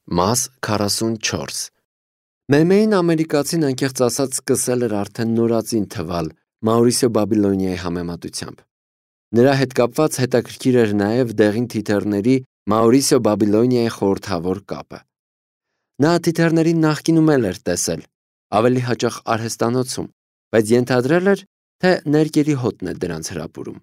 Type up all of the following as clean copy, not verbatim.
Մաս 44 Մեմեին ամերիկացին անկեղծ ասած սկսել էր արդեն նորածին թվալ Մաուրիսիո Բաբիլոնիայի համեմատությամբ։ Նրա հետ կապված հետաքրքիր էր նաև դեղին թիթեռների Մաուրիսիո Բաբիլոնիայի խորհրդավոր կապը։ Նա թիթեռներին նախկինում էր տեսել, ավելի հաճախ արհեստանոցում, բայց ենթադրել էր, թե ներկերի հոտն է դրանց հրապուրում։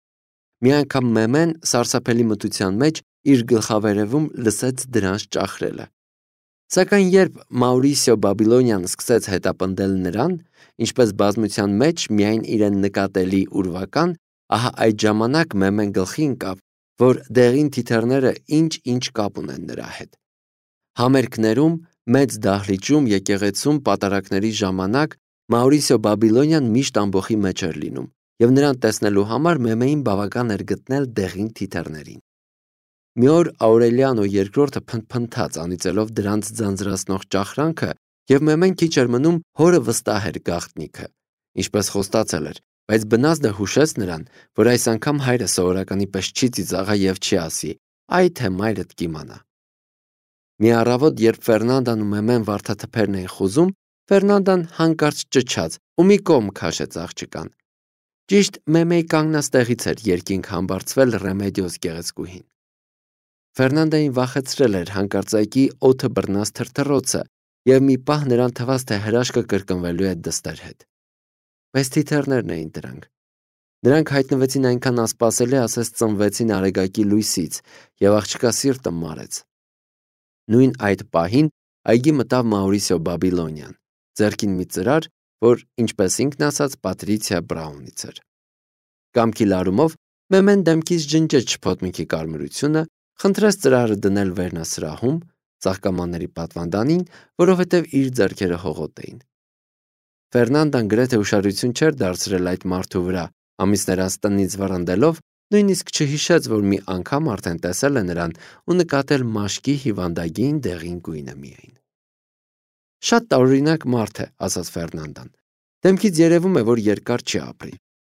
Մի անգամ Մեմեն սարսափելի մթության մեջ իր գլխավերևում լսեց դրանց ճախրելը։ Սակայն երբ Մաուրիսիո Բաբիլոնիան սկսեց հետապնդել նրան, ինչպես բազմության մեջ միայն իրեն նկատելի ուրվական, ահա այդ ժամանակ Մեմեն գլխի ընկավ, որ դեղին թիթեռները ինչ կապ ունեն նրա հետ։ Համերգներում, մեծ դահլիճում, եկեղեցում պատարակների ժամանակ Մաուրիսիո Բաբիլոնիան միշտ ամբոխի մեջ էր լինում, և նրան տեսնելու համար Մեմեին բավական էր գտնել դեղին թիթեռներին։ Մի օր Աուրելիանո II փնթփնթաց անիծելով դրանց ձանձրացնող ճախրանքը, և Մեմեն քիչ էր մնում հորը վստահեր գաղտնիքը, ինչպես խոստացել էր, բայց բնազդը հուշեց նրան, որ այս անգամ հայրը սովորականի պես չի ծիծաղա և չի ասի. «Այ թե մայրդ կիմանա»։ Մի առավոտ, երբ Ֆերնանդան ու Մեմեն վարդաթփերն էին խուզում, Ֆերնանդան հանկարծ ճչաց ու մի կողմ քաշեց աղջկան։ Ճիշտ Մեմեի կանգնած տեղից էր երկինք համբարձվել Ռեմեդիոս գեղեցկուհին։ Ֆերնանդային վախեցրել էր հանկարծակի օդը բռնած թրթռոցը, և մի պահ նրան թվաց, թե հրաշքը կրկնվելու է դստեր հետ։ Բայց թիթեռներն էին դրանք։ Նրանք հայտնվեցին այնքան անսպասելի, ասես ծնվեցին արեգակի լույսից, և աղջկա սիրտը մարեց։ Նույն այդ պահին այգի մտավ Մաուրիսիո Բաբիլոնիան, ձեռքին մի ծրար, որ, ինչպես ինքն ասաց, Պատրիցիա Բրաունից էր։ Կամքի լարումով Մեմեն դեմքից ջնջեց շփոթմունքի կարմրությունը, խնդրեց ծրարը դնել վերնասրահում, ծաղկամանների պատվանդանին, որովհետև իր ձեռքերը հողոտ էին։ Ֆերնանդան գրեթե ուշադրություն չէր դարձրել այդ մարդու վրա, ամիսներ անց տնից վռնդելով, նույնիսկ չհիշեց, որ մի անգամ արդեն տեսել է նրան ու նկատել մաշկի հիվանդագին դեղին գույնը միայն։ Շատ տարօրինակ մարդ է, ասաց Ֆերնանդան։ Դեմքից երևում է, որ երկար չի ապրի։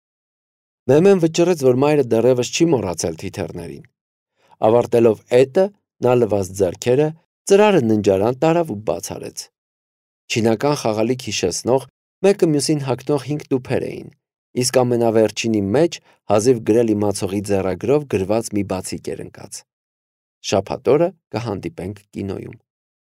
Մեմեն վճռեց, որ մայրը դեռևս չի մոռացել թիթեռներին։ Ավարտելով էտը, նա լվաց ձեռքերը, ծրարը ննջարան տարավ ու բաց արեց։ Չինական խաղալիք հիշեցնող, մեկը մյուսին հագնող 5 տուփեր էին, իսկ ամենավերջինի մեջ հազիվ գրել իմացողի ձեռագրով գրված մի բացիկ էր ընկած. «Շաբաթ օրը կհանդիպենք կինոյում»։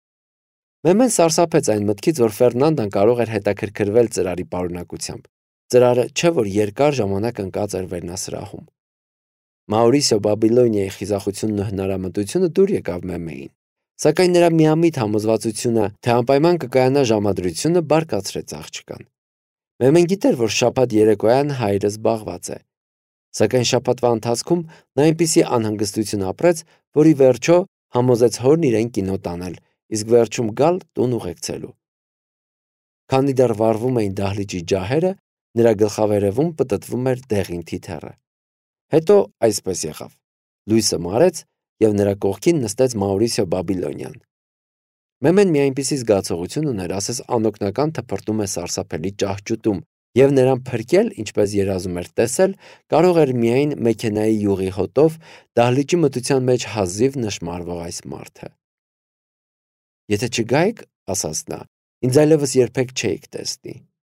Մեմեն սարսափեց այն մտքից, որ Ֆերնանդան կարող էր հետաքրքրվել ծրարի պարունակությամբ։ Ծրարը չէ որ երկար ժամանակ ընկած էր վերնասրահում։ Մաուրիսիո Բաբիլոնիայի խիզախությունն ու հնարամտությունը դուր եկավ Մեմեին, սակայն նրա միամիտ համոզվածությունը, թե անպայման կկայանա ժամադրությունը, բարկացրեց աղջկան։ Մեմեն գիտեր, որ շաբաթ երեկոյան հայրը զբաղված է, սակայն շաբաթվա ընթացքում նա այնպիսի անհանգստություն ապրեց, որ ի վերջո համոզեց հորն իրեն կինո տանել, իսկ վերջում գալ տուն ուղեկցելու։ Քանի դեռ վառվում էին դահլիճի ջահերը, նրա գլխավերևում պտտվում էր դեղին թիթեռը։ Հետո այսպես եղավ. լույսը մարեց, և նրա կողքին նստեց Մաուրիսիո Բաբիլոնիան։ Մեմեն մի այնպիսի զգացողություն ուներ, ասես անօգնական թփրտում է սարսափելի ճահճուտում, և նրան փրկել, ինչպես երազում էր տեսել, կարող էր միայն մեքենայի յուղի հոտով դահլիճի մթության մեջ հազիվ նշմարվող այս մարդը։ «Եթե չգայիք, ասաց նա, ինձ այլևս երբեք չէիք տեսնի»։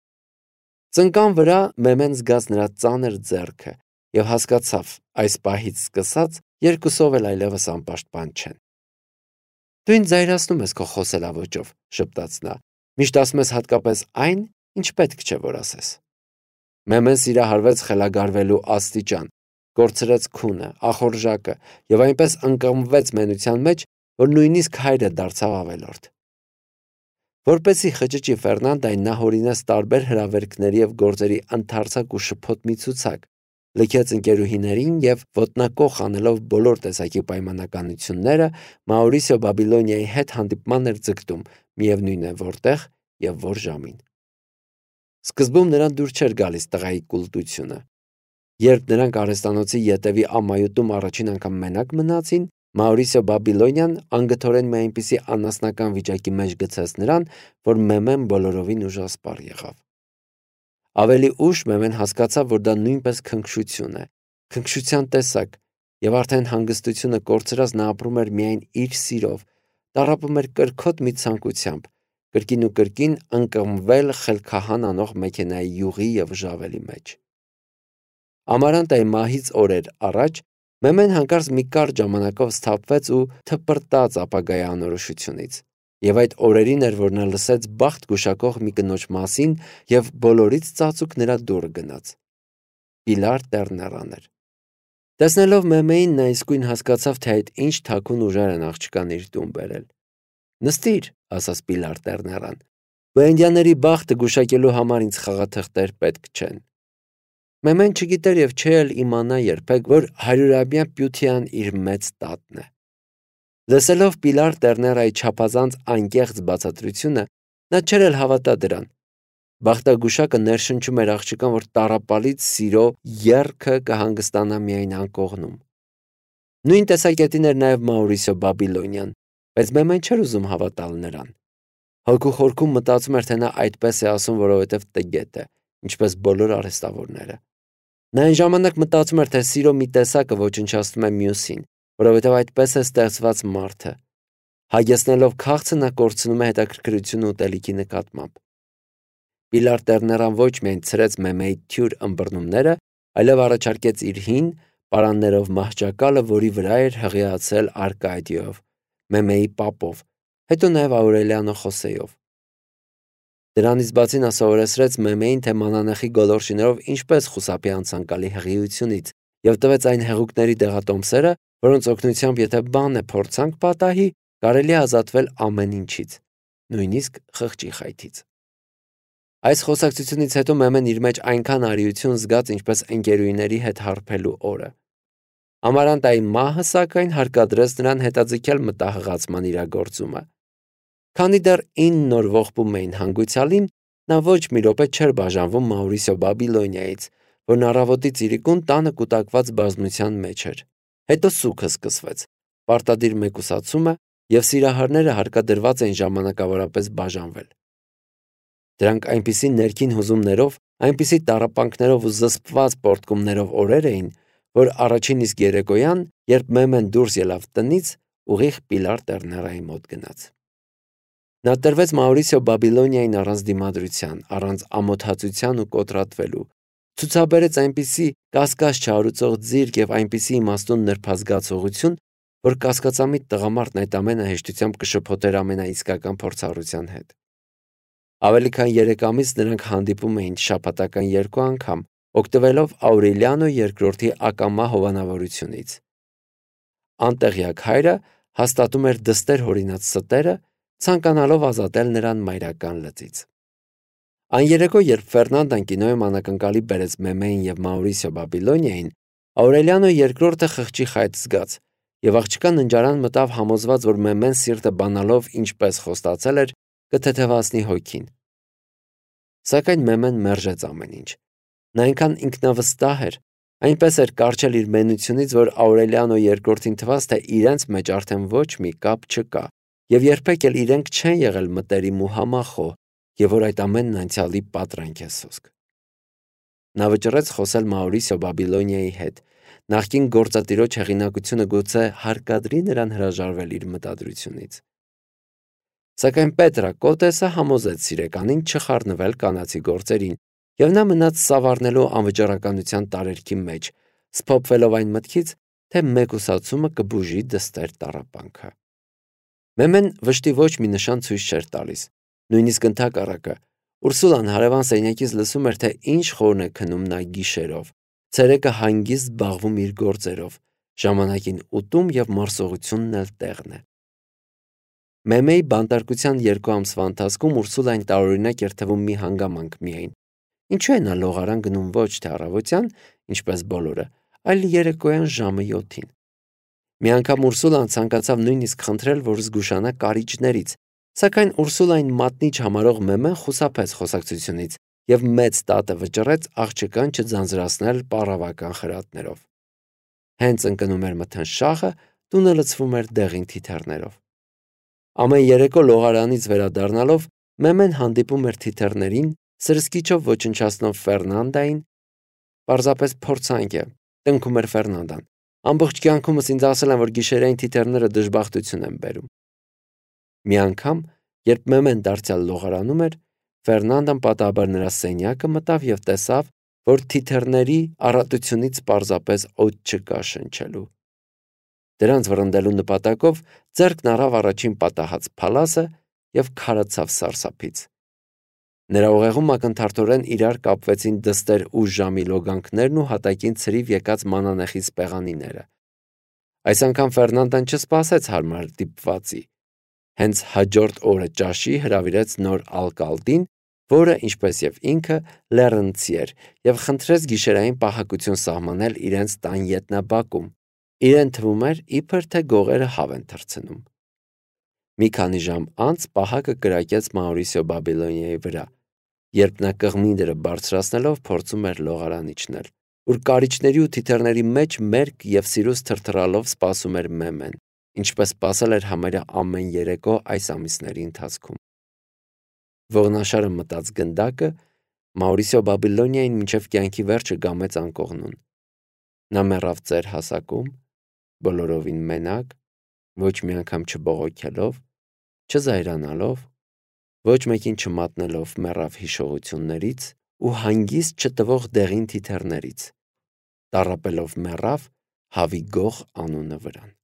Ծնկան վրա Մեմեն զգաց նրա ծանր ձեռքը և հասկացավ, այս պահից սկսած երկուսով էլ այլևս անպաշտպան չեն։ «Դու ինձ զայրացնում ես քո խոսելաոճով», շպտաց նա, «միշտ ասում ես հատկապես այն, ինչ պետք չէ որ ասես»։ Մեմեն սիրահարվեց խելագարվելու աստիճան, կորցրեց քունը, ախորժակը և այնպես ընկղմվեց մենության մեջ, որ նույնիսկ հայրը դարձավ ավելորդ։ Որպեսզի խճճի Ֆերնանդային, նա հորինեց տարբեր հրավերքների և գործերի ընդարձակ ու շփոթ մի ցուցակ, լքեց ընկերուհիներին և ոտնակոխ անելով բոլոր տեսակի պայմանականությունները, Մաուրիսիո Բաբիլոնիայի հետ հանդիպման էր ձգտում, միևնույն է որտեղ և որ ժամին։ Սկզբում նրան դուր չէր գալիս տղայի կուլտությունը։ Երբ նրանք արհեստանոցի ետևի ամայութում առաջին անգամ մենակ մնացին, Մաուրիսիո Բաբիլոնիան անգթորեն մի այնպիսի անասնական վիճակի մեջ գցեց նրան, որ Մեմեն բոլորովին ուժասպառ եղավ։ Ավելի ուշ Մեմեն հասկացավ, որ դա նույնպես քնքշություն է, քնքշության տեսակ, և արդեն հանգստությունը կորցրած նա ապրում էր միայն իր սիրով, տառապում էր կրքոտ մի ցանկությամբ, կրկին ու կրկին ընկղմվել խելքահան անող մեքենայի յուղի և ժավելի մեջ։ Ամարանտայի մահից օրեր առաջ Մեմեն հանկարծ մի կարճ ժամանակով սթափվեց ու թպրտաց ապագայի անորոշությունից, և այդ օրերին էր, որ նա լսեց բախտ գուշակող մի կնոջ մասին և բոլորից ծածուկ նրա դուռը գնաց։ Պիլար Տերներան էր։ Տեսնելով Մեմեին, նա իսկույն հասկացավ, թե այդ ինչ թաքուն ուժեր են աղջկան իր տուն բերել։ «Նստիր», ասաց Պիլար Տերներան, «Բու ինդիաների բախտը գուշակելու համար ինձ խաղաթղթեր պետք չեն»։ Մեմեն չգիտեր և չէ էլ իմանա երբեք, որ 100-ամյա Պյութիան իր մեծ տատն է։ Լսելով Պիլար Տերներայի չափազանց անկեղծ բացատրությունը, նա չէր էլ հավատա դրան։ Բախտագուշակը ներշնչում էր աղջկան, որ տառապալից սիրո եռքը կհանգստանա միայն անկողնում։ Նույն տեսակետին էր նաև Մաուրիսիո Բաբիլոնյան, բայց Մեմեն չէր ուզում հավատալ նրան։ Հոգու խորքում մտածում էր, թե նա այդպես է ասում, որովհետև տգետ է, ինչպես բոլոր արհեստավորները։ Նա այն ժամանակ մտածում էր, թե սիրո մի տեսակը ոչնչացնում է մյուսին, որովհետև այդպես է ստեղծված մարդը։ Հագեցնելով քաղցը նա կորցնում է հետաքրքրությունը ուտելիքի նկատմամբ։ Պիլար Տերներան ոչ միայն ցրեց Մեմեի թյուր ըմբռնումները, այլև առաջարկեց իր հին, պարաններով մահճակալը, որի վրա էր հղիացել Արկադիոյով, Մեմեի պապով, հետո նաև Աուրելիանո Խոսեյով։ Դրանից բացի նա սովորեցրեց Մեմեին, թե մանանեխի գոլորշիներով ինչպես խուսափի անցանկալի հղիությունից, և տվեց այն հեղուկների դեղատոմսերը, որոնց օգնությամբ եթե բան է փորձանք պատահի, կարելի է ազատվել ամեն ինչից, նույնիսկ խղճի խայթից։ Այս խոսակցությունից հետո Մեմեն իր մեջ այնքան արիություն զգաց, ինչպես ընկերուհիների հետ հարբելու օրը։ Ամարանտայի մահը, սակայն, հարկադրեց նրան հետաձգել մտահղացման իրագործումը։ Քանի դեռ 9 օր ողբում էին հանգուցյալին, նա ոչ մի րոպե չէր բաժանվում Մաուրիսիո Բաբիլոնիայից, որն առավոտից իրիկուն տանը կուտակված բազմության մեջ էր։ Հետո սուգը սկսվեց, պարտադիր մեկուսացումը, և սիրահարները հարկադրված էին ժամանակավորապես բաժանվել։ Դրանք այնպիսի ներքին հուզումներով, այնպիսի տառապանքներով ու զսպված պոռթկումներով օրեր էին, որ առաջին իսկ երեկոյան, երբ Մեմեն դուրս ելավ տնից, ուղիղ Պիլար Տերներայի մոտ գնաց։ Նա տրվեց Մաուրիսիո Բաբիլոնիային առանց դիմադրության, առանց ամոթացության ու կոտրատվելու, ցուցաբերեց այնպիսի կասկած չհարուցող ձիրք և այնպիսի իմաստուն նրբազգացողություն, որ կասկածամիտ տղամարդն այդ ամենը հեշտությամբ կշփոթեր ամենաիսկական փորձառության հետ։ Ավելի քան 3 ամիս նրանք հանդիպում էին շաբաթական 2 անգամ, օգտվելով Աուրելիանո II-ի ակամա հովանավորությունից։ Անտեղյակ հայրը հաստատում էր դստեր հորինած ստերը, ցանկանալով ազատել նրան մայրական լծից։ Այն երեկո, երբ Ֆերնանդան կինոյում անակնկալի բերեց Մեմեին և Մաուրիսիո Բաբիլոնիային, Աուրելիանո II-ը խղճի խայտ զգաց, և աղջկան ննջարան մտավ համոզված, որ Մեմեն սիրտը բանալով ինչպես խոստացել էր, կթեթևացնի հոգին։ Սակայն Մեմեն մերժեց ամեն ինչ։ Նա այնքան ինքնավստահ էր, այնպես էր կառչել իր մենությունից, որ Աուրելիանո II-ին թվաց, թե իրենց մեջ արդեն ոչ մի կապ չկա, և երբեք էլ իրենք չեն եղել մտերիմ ու համախոհ, և որ այդ ամենն անցյալի պատրանք է սոսկ։ Նա վճռեց խոսել Մաուրիսիո Բաբիլոնիայի հետ։ Նախկին գործատիրոջ հեղինակությունը գուցե հարկադրի նրան հրաժարվել իր մտադրությունից։ Սակայն Պետրա Կոտեսը համոզեց սիրեկանին չխառնվել կանացի գործերին, և նա մնաց սավառնելու անվճռականության տարերքի մեջ, սփոփվելով այն մտքից, թե մեկուսացումը կբուժի դստեր տառապանքը։ Մեմեն վշտի ոչ մի նշան ցույց չէր տալիս, նույնիսկ ընդհակառակը։ Ուրսուլան հարևան սենյակից լսում էր, թե ինչ խորն է քնում նա գիշերով, ցերեկը հանգիստ զբաղվում իր գործերով, ժամանակին ուտում և մարսողությունն էլ տեղն է։ Մեմեի բանտարկության 2 ամսվա ընթացքում Ուրսուլային տարօրինակ էր թվում մի հանգամանք միայն։ Ինչու է նա լողարան գնում ոչ թե առավոտյան, ինչպես բոլորը, այլ երեկոյան ժամը 7-ին։ Մի անգամ Ուրսուլան ցանկացավ նույնիսկ խնդրել, որ զգուշանա կարիճներից, սակայն Ուրսուլային մատնիչ համարող Մեմեն խուսափեց խոսակցությունից և մեծ տատը վճռեց աղջկան չձանձրացնել պառավական խրատներով։ Հենց ընկնում էր մթնշաղը, տունը լցվում էր դեղին թիթեռներով։ Ամեն երեկո լողարանից վերադառնալով Մեմեն հանդիպում էր թիթեռներին, սրսկիչով ոչնչացնող Ֆերնանդային։ «Պարզապես փորձանք է», տնքում էր Ֆերնանդան։ «Ամբողջ կյանքումս ինձ ասել են, որ գիշերային թիթեռները դժբախտություն են բերում»։ Մի անգամ, երբ Մեմեն դարձյալ լողարանում էր, Ֆերնանդան պատահաբար նրա սենյակը մտավ և տեսավ, որ թիթեռների առատությունից պարզապես օդ չկա շնչելու։ Դրանց վռնդելու նպատակով ձեռքն առավ առաջին պատահած փալասը և քարացավ սարսափից։ Նրա ուղեղում ակնթարթորեն իրար կապվեցին դստեր ու ժամի լոգանքներն ու հատակին ցրիվ եկած մանանեխի սպեղանիները։ Այս անգամ Ֆերնանդան չսպասեց հարմար դիպվածի։ Հենց հաջորդ օրը ճաշի հրավիրեց նոր ալկալդին, որը, ինչպես և ինքը, լեռնցի էր և խնդրեց գիշերային պահակություն սահմանել իրենց տան ետնաբակում։ Իրեն թվում էր, իբր թե գողերը հավ են թռցնում։ Մի քանի ժամ անց պահակը կրակեց Մաուրիսիո Բաբիլոնիայի վրա, երբ նա կղմինդրը բարձրացնելով փորձում էր լողարան իջնել, ուր կարիճների ու թիթեռների մեջ մերկ և սիրուց թրթռալով սպասում էր Մեմեն, ինչպես սպասել էր համարյա ամեն երեկո այս ամիսների ընթացքում։ Ողնաշարը մտած գնդակը Մաուրիսիո Բաբիլոնիային մինչև կյանքի վերջը գամեց անկողնուն։ Նա մեռավ ծեր հասակում, բոլորովին մենակ, ոչ մի անգամ չբողոքելով, չզայրանալով, ոչ մեկին չմատնելով մեռավ հիշողություններից ու հանգիստ չտվող դեղին թիթեռներից, տառապելով մեռավ հավի գող անունը վրան։